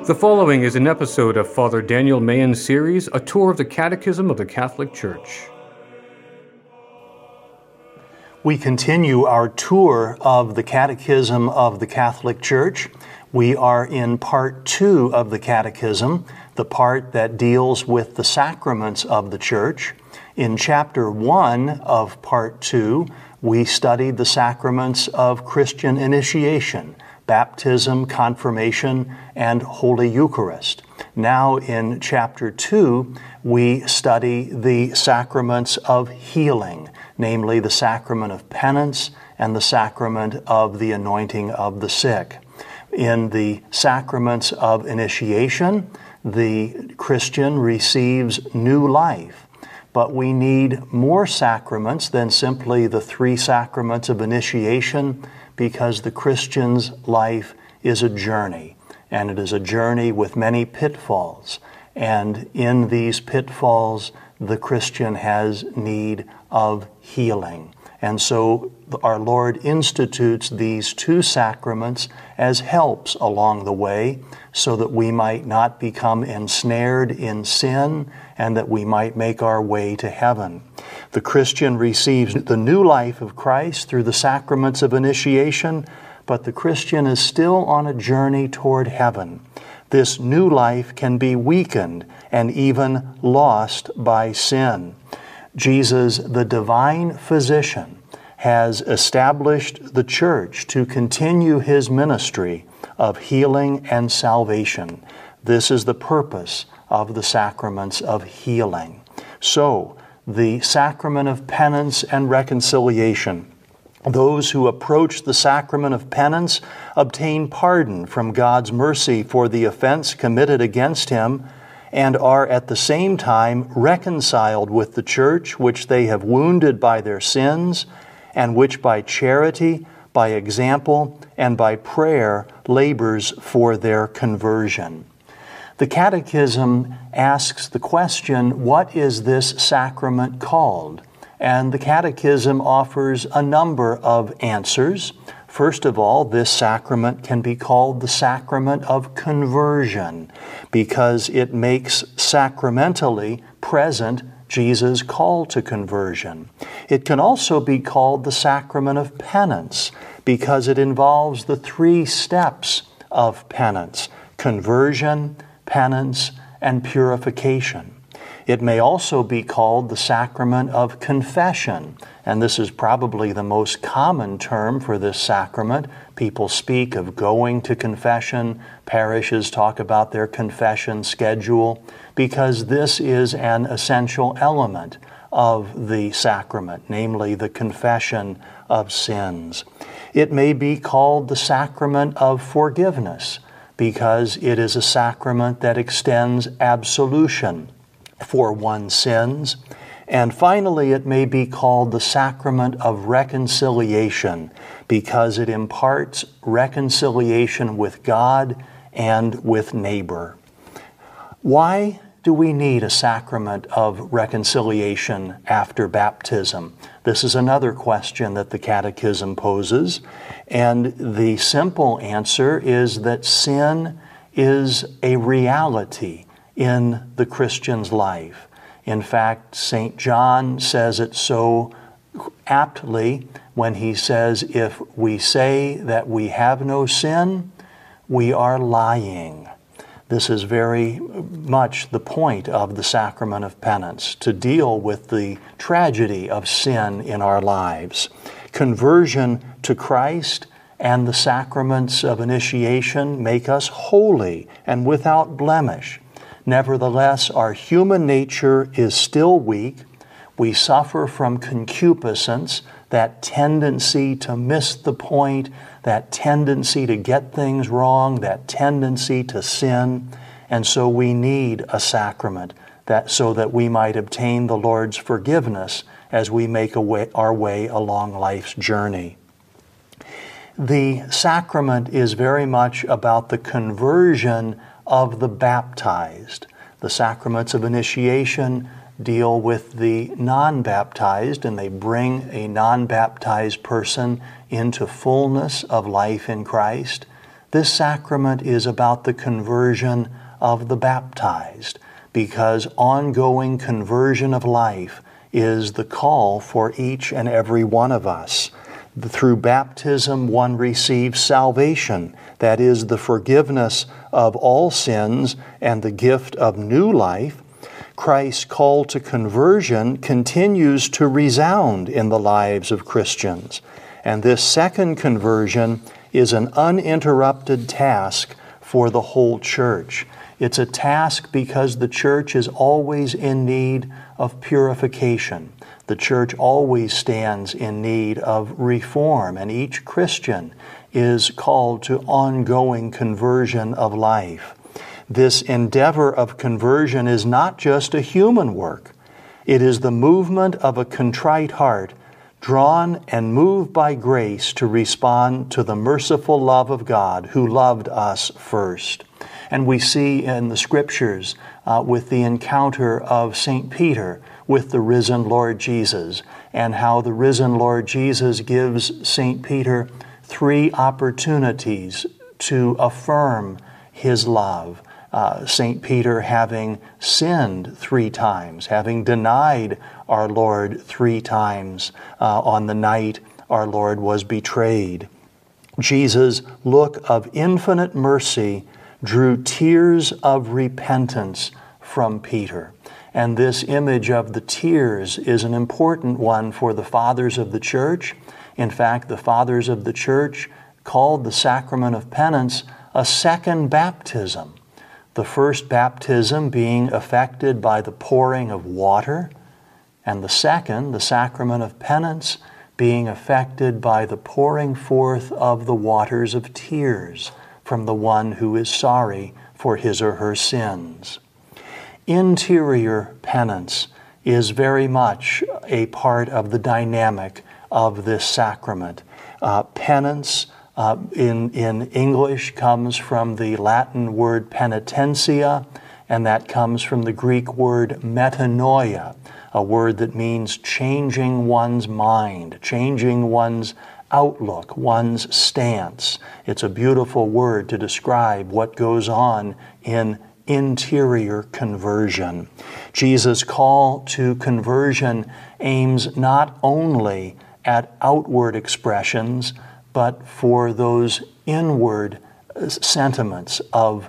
The following is an episode of Father Daniel Mayen's series, A Tour of the Catechism of the Catholic Church. We continue our tour of the Catechism of the Catholic Church. We are in part 2 of the Catechism, the part that deals with the sacraments of the Church. In chapter 1 of part 2, we studied the sacraments of Christian initiation, baptism, confirmation, and Holy Eucharist. Now in chapter 2, we study the sacraments of healing, namely the sacrament of penance and the sacrament of the anointing of the sick. In the sacraments of initiation, the Christian receives new life, but we need more sacraments than simply the 3 sacraments of initiation, because the Christian's life is a journey, and it is a journey with many pitfalls. And in these pitfalls, the Christian has need of healing. And so our Lord institutes these 2 sacraments as helps along the way, so that we might not become ensnared in sin and that we might make our way to heaven. The Christian receives the new life of Christ through the sacraments of initiation, but the Christian is still on a journey toward heaven. This new life can be weakened and even lost by sin. Jesus, the divine physician, has established the Church to continue His ministry of healing and salvation. This is the purpose of the sacraments of healing. So, the sacrament of penance and reconciliation. Those who approach the sacrament of penance obtain pardon from God's mercy for the offense committed against Him, and are at the same time reconciled with the Church, which they have wounded by their sins, and which by charity, by example, and by prayer labors for their conversion. The Catechism asks the question, what is this sacrament called? And the Catechism offers a number of answers. First of all, this sacrament can be called the sacrament of conversion, because it makes sacramentally present Jesus' call to conversion. It can also be called the sacrament of penance, because it involves the 3 steps of penance: conversion, penance, and purification. It may also be called the sacrament of confession, and this is probably the most common term for this sacrament. People speak of going to confession. Parishes talk about their confession schedule, because this is an essential element of the sacrament, namely the confession of sins. It may be called the sacrament of forgiveness, because it is a sacrament that extends absolution for one's sins. And finally, it may be called the sacrament of reconciliation, because it imparts reconciliation with God and with neighbor. Why do we need a sacrament of reconciliation after baptism? This is another question that the Catechism poses, and the simple answer is that sin is a reality in the Christian's life. In fact, St. John says it so aptly when he says, if we say that we have no sin, we are lying. This is very much the point of the sacrament of penance, to deal with the tragedy of sin in our lives. Conversion to Christ and the sacraments of initiation make us holy and without blemish. Nevertheless, our human nature is still weak. We suffer from concupiscence, that tendency to miss the point, that tendency to get things wrong, that tendency to sin. And so we need a sacrament so that we might obtain the Lord's forgiveness as we make our way along life's journey. The sacrament is very much about the conversion of the baptized. The sacraments of initiation deal with the non-baptized, and they bring a non-baptized person into fullness of life in Christ. This sacrament is about the conversion of the baptized, because ongoing conversion of life is the call for each and every one of us. Through baptism, one receives salvation, that is, the forgiveness of all sins and the gift of new life. Christ's call to conversion continues to resound in the lives of Christians, and this second conversion is an uninterrupted task for the whole church. It's a task because the church is always in need of purification. The church always stands in need of reform, and each Christian is called to ongoing conversion of life. This endeavor of conversion is not just a human work. It is the movement of a contrite heart, drawn and moved by grace to respond to the merciful love of God who loved us first. And we see in the Scriptures with the encounter of St. Peter with the risen Lord Jesus, and how the risen Lord Jesus gives St. Peter 3 opportunities to affirm his love. St. Peter having sinned 3 times, having denied our Lord 3 times on the night our Lord was betrayed. Jesus' look of infinite mercy drew tears of repentance from Peter. And this image of the tears is an important one for the fathers of the church. In fact, the fathers of the church called the sacrament of penance a second baptism. The first baptism being effected by the pouring of water, and the second, the sacrament of penance, being effected by the pouring forth of the waters of tears from the one who is sorry for his or her sins. Interior penance is very much a part of the dynamic of this sacrament. Penance in English comes from the Latin word penitentia, and that comes from the Greek word metanoia, a word that means changing one's mind, changing one's outlook, one's stance. It's a beautiful word to describe what goes on in interior conversion. Jesus' call to conversion aims not only at outward expressions, but for those inward sentiments of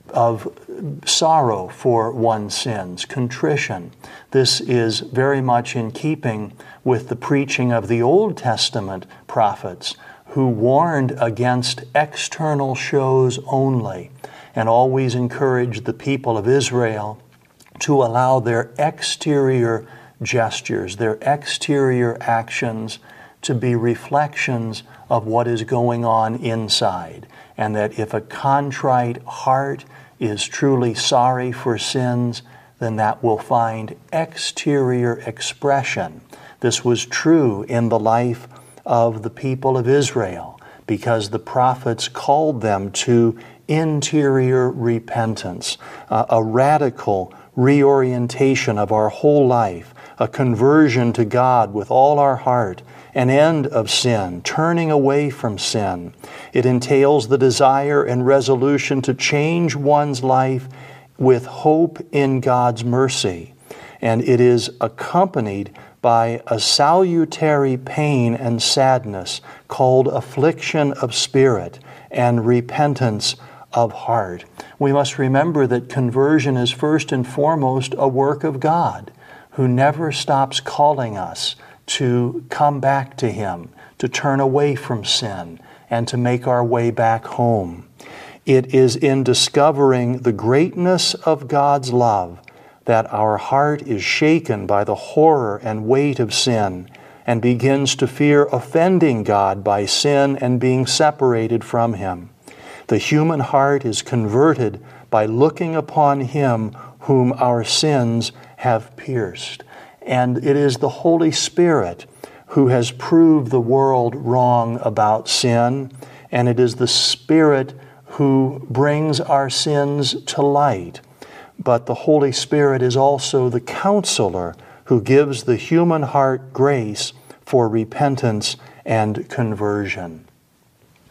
sorrow for one's sins, contrition. This is very much in keeping with the preaching of the Old Testament prophets, who warned against external shows only, and always encouraged the people of Israel to allow their exterior gestures, their exterior actions to be reflections of what is going on inside. And that if a contrite heart is truly sorry for sins, then that will find exterior expression. This was true in the life of the people of Israel, because the prophets called them to interior repentance, a radical reorientation of our whole life, a conversion to God with all our heart, an end of sin, turning away from sin. It entails the desire and resolution to change one's life with hope in God's mercy. And it is accompanied by a salutary pain and sadness called affliction of spirit and repentance of heart. We must remember that conversion is first and foremost a work of God, who never stops calling us to come back to Him, to turn away from sin, and to make our way back home. It is in discovering the greatness of God's love that our heart is shaken by the horror and weight of sin and begins to fear offending God by sin and being separated from Him. The human heart is converted by looking upon Him whom our sins have pierced. And it is the Holy Spirit who has proved the world wrong about sin, and it is the Spirit who brings our sins to light. But the Holy Spirit is also the counselor who gives the human heart grace for repentance and conversion.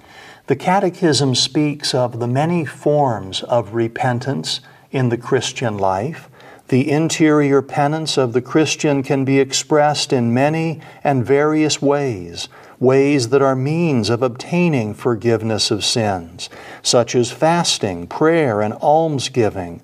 The Catechism speaks of the many forms of repentance in the Christian life. The interior penance of the Christian can be expressed in many and various ways, ways that are means of obtaining forgiveness of sins, such as fasting, prayer, and almsgiving,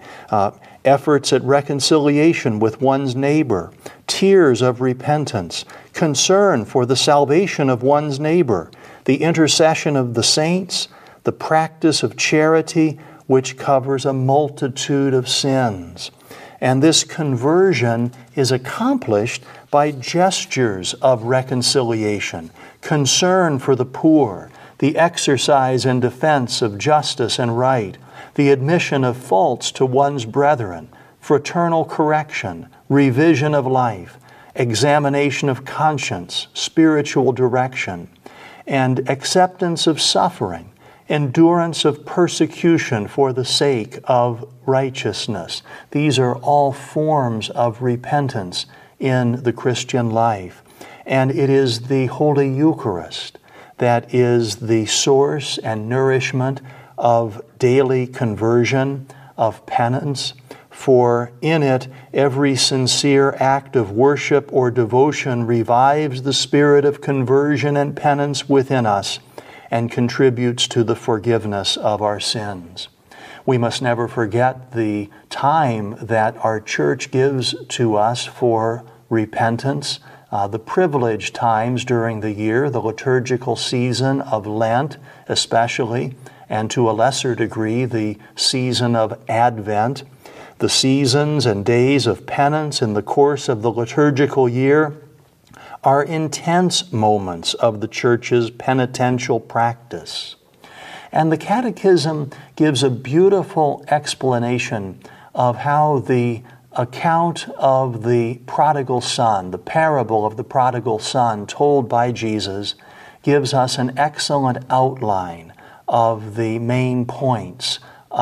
efforts at reconciliation with one's neighbor, tears of repentance, concern for the salvation of one's neighbor, the intercession of the saints, the practice of charity, which covers a multitude of sins. And this conversion is accomplished by gestures of reconciliation, concern for the poor, the exercise and defense of justice and right, the admission of faults to one's brethren, fraternal correction, revision of life, examination of conscience, spiritual direction, and acceptance of suffering, endurance of persecution for the sake of righteousness. These are all forms of repentance in the Christian life. And it is the Holy Eucharist that is the source and nourishment of daily conversion, of penance, for in it every sincere act of worship or devotion revives the spirit of conversion and penance within us and contributes to the forgiveness of our sins. We must never forget the time that our church gives to us for repentance, the privileged times during the year, the liturgical season of Lent especially, and to a lesser degree the season of Advent. The seasons and days of penance in the course of the liturgical year are intense moments of the Church's penitential practice. And the Catechism gives a beautiful explanation of how the account of the prodigal son, the parable of the prodigal son told by Jesus, gives us an excellent outline of the main points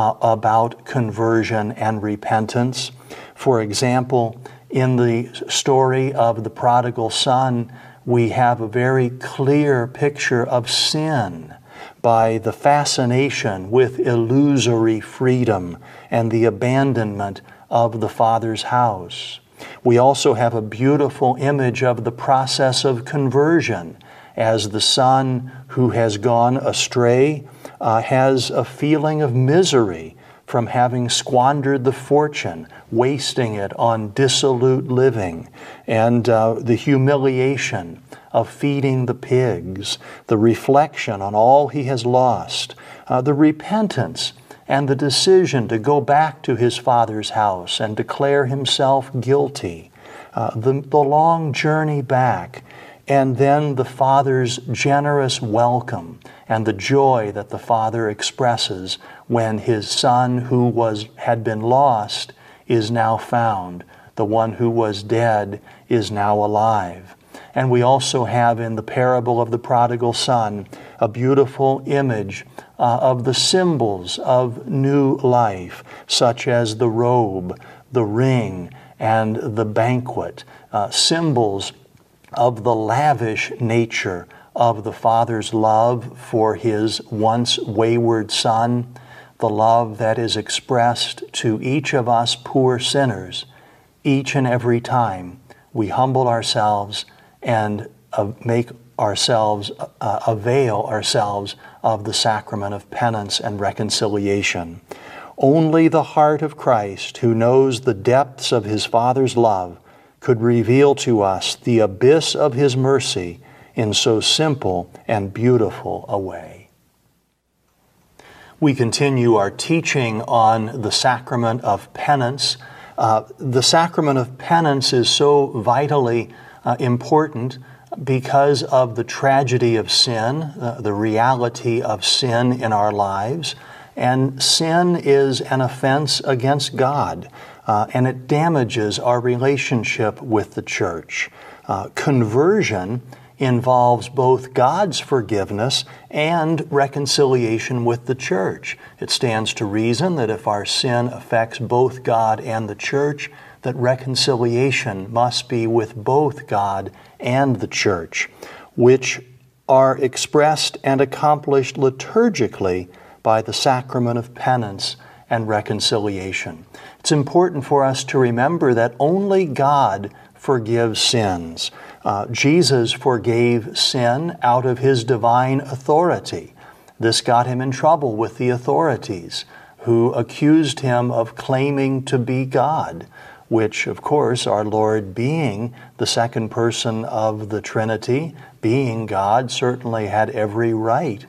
about conversion and repentance. For example, in the story of the prodigal son, we have a very clear picture of sin by the fascination with illusory freedom and the abandonment of the Father's house. We also have a beautiful image of the process of conversion as the son who has gone astray has a feeling of misery from having squandered the fortune, wasting it on dissolute living, and the humiliation of feeding the pigs, the reflection on all he has lost, the repentance and the decision to go back to his father's house and declare himself guilty, the long journey back, and then the Father's generous welcome and the joy that the Father expresses when his son who had been lost is now found. The one who was dead is now alive. And we also have in the parable of the prodigal son a beautiful image of the symbols of new life, such as the robe, the ring, and the banquet, symbols of the lavish nature of the Father's love for his once wayward son, the love that is expressed to each of us poor sinners each and every time we humble ourselves and avail ourselves of the sacrament of penance and reconciliation. Only the heart of Christ, who knows the depths of his Father's love, could reveal to us the abyss of his mercy in so simple and beautiful a way. We continue our teaching on the sacrament of penance. The sacrament of penance is so vitally important because of the tragedy of sin, the reality of sin in our lives. And sin is an offense against God, and it damages our relationship with the church. Conversion involves both God's forgiveness and reconciliation with the church. It stands to reason that if our sin affects both God and the church, that reconciliation must be with both God and the church, which are expressed and accomplished liturgically by the sacrament of penance and reconciliation. It's important for us to remember that only God forgives sins. Jesus forgave sin out of His divine authority. This got Him in trouble with the authorities, who accused Him of claiming to be God, which, of course, our Lord, being the second person of the Trinity, being God, certainly had every right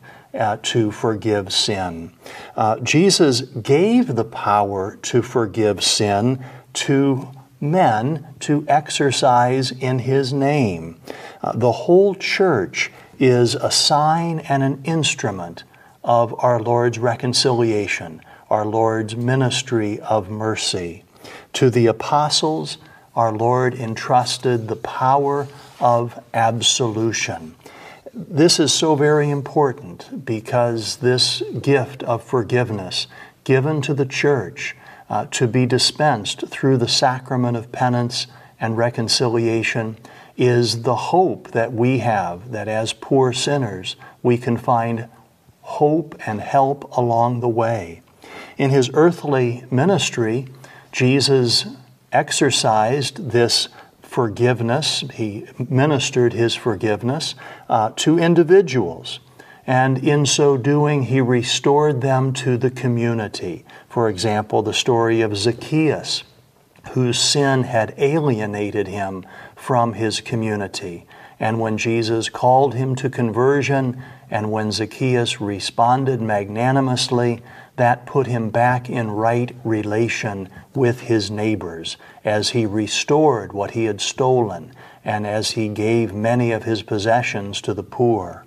to forgive sin. Jesus gave the power to forgive sin to men to exercise in His name. The whole church is a sign and an instrument of our Lord's reconciliation, our Lord's ministry of mercy. To the apostles, our Lord entrusted the power of absolution. This is so very important because this gift of forgiveness given to the church to be dispensed through the sacrament of penance and reconciliation is the hope that we have, that as poor sinners we can find hope and help along the way. In His earthly ministry, Jesus exercised this forgiveness. He ministered His forgiveness to individuals. And in so doing, He restored them to the community. For example, the story of Zacchaeus, whose sin had alienated him from his community. And when Jesus called him to conversion, and when Zacchaeus responded magnanimously, that put him back in right relation with his neighbors as he restored what he had stolen and as he gave many of his possessions to the poor.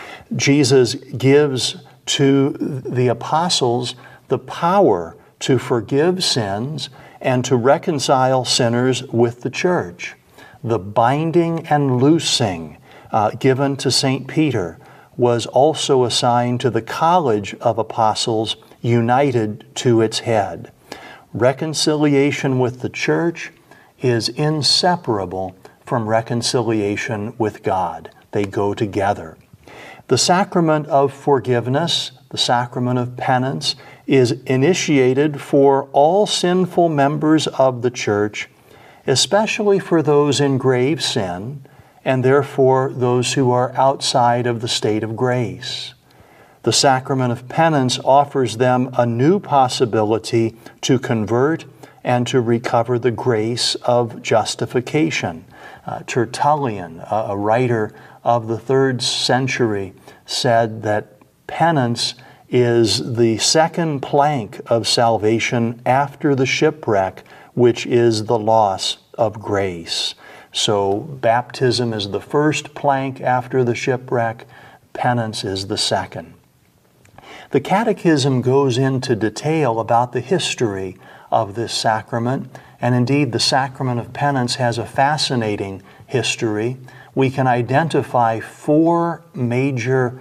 Jesus gives to the apostles the power to forgive sins and to reconcile sinners with the church. The binding and loosing given to St. Peter was also assigned to the college of apostles united to its head. Reconciliation with the church is inseparable from reconciliation with God. They go together. The sacrament of forgiveness, the sacrament of penance, is initiated for all sinful members of the church, especially for those in grave sin, and therefore those who are outside of the state of grace. The sacrament of penance offers them a new possibility to convert and to recover the grace of justification. Tertullian, a writer of the 3rd century, said that penance is the second plank of salvation after the shipwreck, which is the loss of grace. So baptism is the first plank after the shipwreck, penance is the second. The Catechism goes into detail about the history of this sacrament, and indeed the sacrament of penance has a fascinating history. We can identify 4 major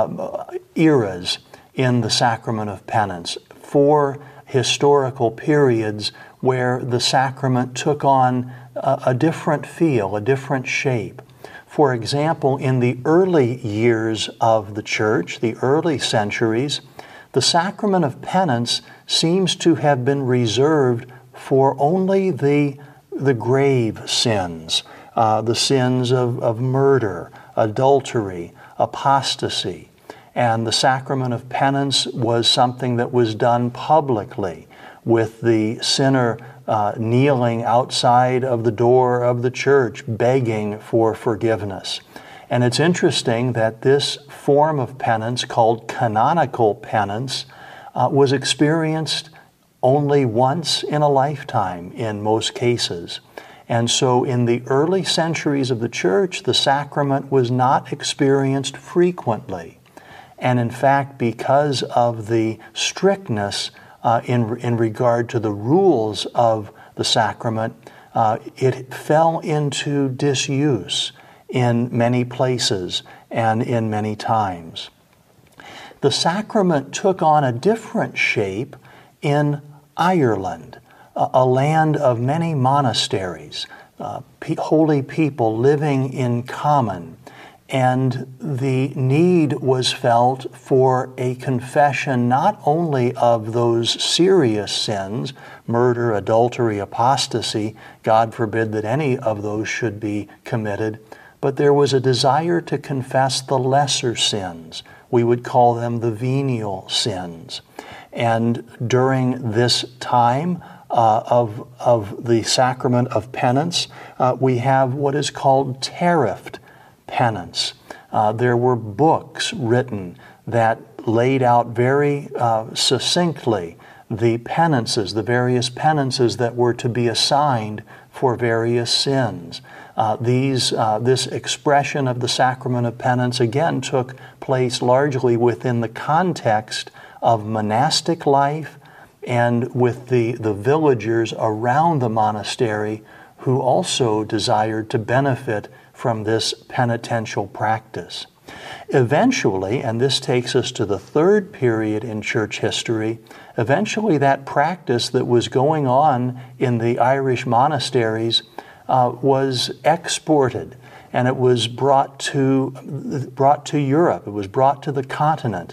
eras in the sacrament of penance, 4 historical periods where the sacrament took on a different feel, a different shape. For example, in the early years of the church, the early centuries, the sacrament of penance seems to have been reserved for only the grave sins, the sins of murder, adultery, apostasy. And the sacrament of penance was something that was done publicly, with the sinner kneeling outside of the door of the church, begging for forgiveness. And it's interesting that this form of penance, called canonical penance, was experienced only once in a lifetime in most cases. And so in the early centuries of the church, the sacrament was not experienced frequently. And in fact, because of the strictness in regard to the rules of the sacrament, it fell into disuse in many places and in many times. The sacrament took on a different shape in Ireland, a land of many monasteries, holy people living in common. And the need was felt for a confession not only of those serious sins, murder, adultery, apostasy, God forbid that any of those should be committed, but there was a desire to confess the lesser sins. We would call them the venial sins. And during this time of the sacrament of penance, we have what is called tariffed penance. There were books written that laid out very succinctly the penances, the various penances that were to be assigned for various sins. This expression of the sacrament of penance again took place largely within the context of monastic life and with the villagers around the monastery who also desired to benefit from this penitential practice. Eventually, and this takes us to the third period in church history, eventually that practice that was going on in the Irish monasteries was exported, and it was brought to Europe. It was brought to the continent.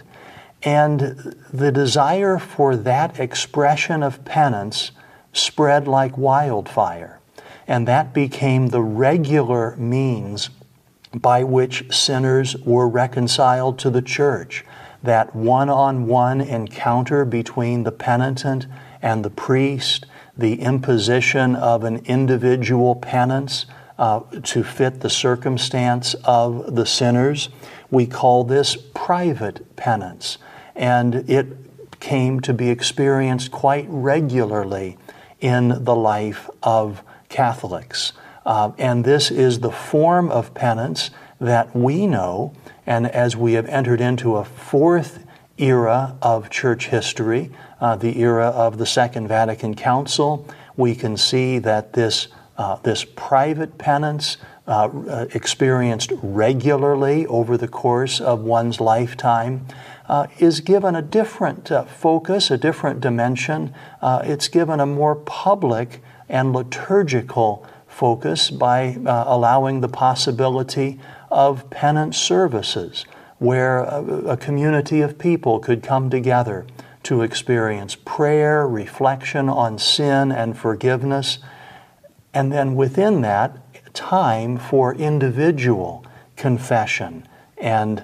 And the desire for that expression of penance spread like wildfire. And that became the regular means by which sinners were reconciled to the church. That one-on-one encounter between the penitent and the priest, the imposition of an individual penance to fit the circumstance of the sinners. We call this private penance. And it came to be experienced quite regularly in the life of Catholics. And this is the form of penance that we know, and as we have entered into a fourth era of church history, the era of the Second Vatican Council, we can see that this private penance experienced regularly over the course of one's lifetime is given a different focus, a different dimension. It's given a more public and liturgical focus by allowing the possibility of penance services where a community of people could come together to experience prayer, reflection on sin and forgiveness, and then within that, time for individual confession and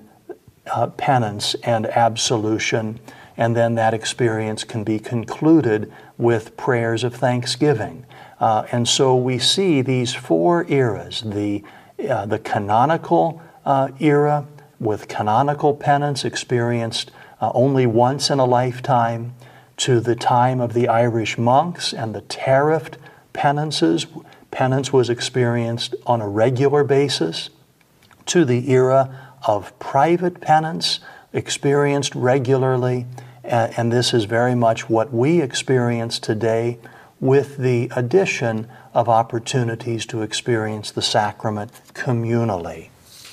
penance and absolution, and then that experience can be concluded with prayers of thanksgiving. And so we see these four eras, the canonical era with canonical penance experienced only once in a lifetime, to the time of the Irish monks and the tariffed penances. Penance was experienced on a regular basis, to the era of private penance experienced regularly, and this is very much what we experience today, with the addition of opportunities to experience the sacrament communally.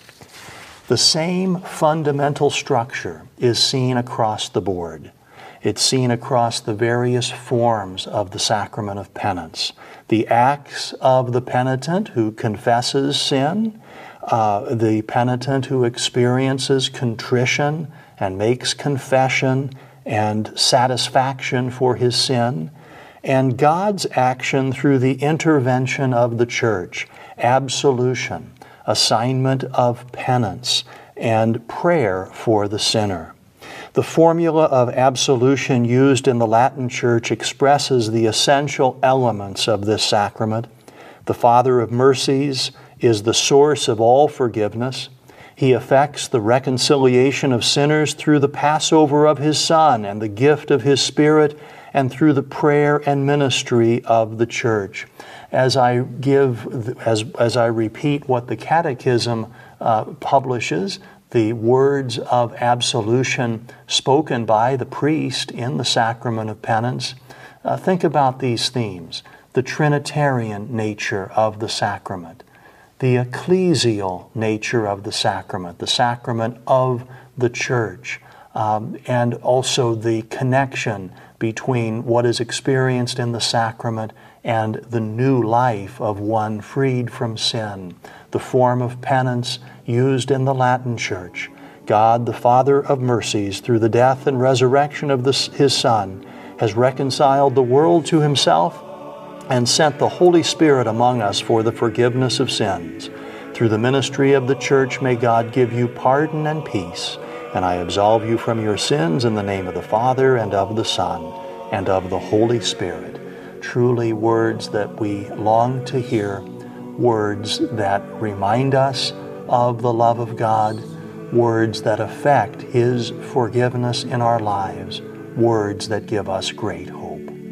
The same fundamental structure is seen across the board. It's seen across the various forms of the sacrament of penance. The acts of the penitent who confesses sin, the penitent who experiences contrition and makes confession and satisfaction for his sin, and God's action through the intervention of the church, absolution, assignment of penance, and prayer for the sinner. The formula of absolution used in the Latin Church expresses the essential elements of this sacrament. The Father of mercies is the source of all forgiveness. He effects the reconciliation of sinners through the Passover of His Son and the gift of His Spirit, and through the prayer and ministry of the church. As I repeat what the Catechism publishes, the words of absolution spoken by the priest in the sacrament of penance, think about these themes: the Trinitarian nature of the sacrament, the ecclesial nature of the sacrament of the church, and also the connection between what is experienced in the sacrament and the new life of one freed from sin, the form of penance used in the Latin Church. God, the Father of mercies, through the death and resurrection of His Son, has reconciled the world to Himself and sent the Holy Spirit among us for the forgiveness of sins. Through the ministry of the Church, may God give you pardon and peace, and I absolve you from your sins in the name of the Father, and of the Son, and of the Holy Spirit. Truly words that we long to hear, words that remind us of the love of God, words that affect His forgiveness in our lives, words that give us great hope.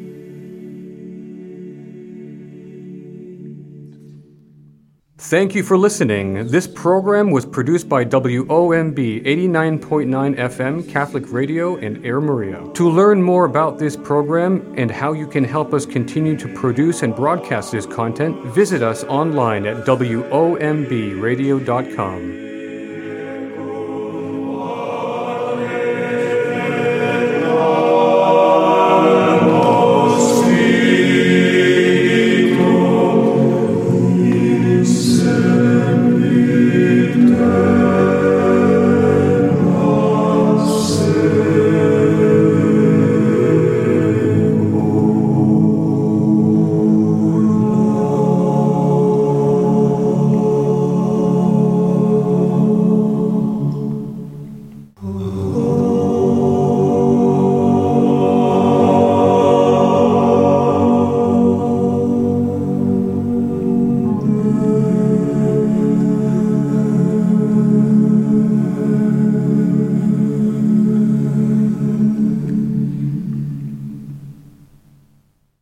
Thank you for listening. This program was produced by WOMB 89.9 FM Catholic Radio in Air Maria. To learn more about this program and how you can help us continue to produce and broadcast this content, visit us online at WOMBradio.com.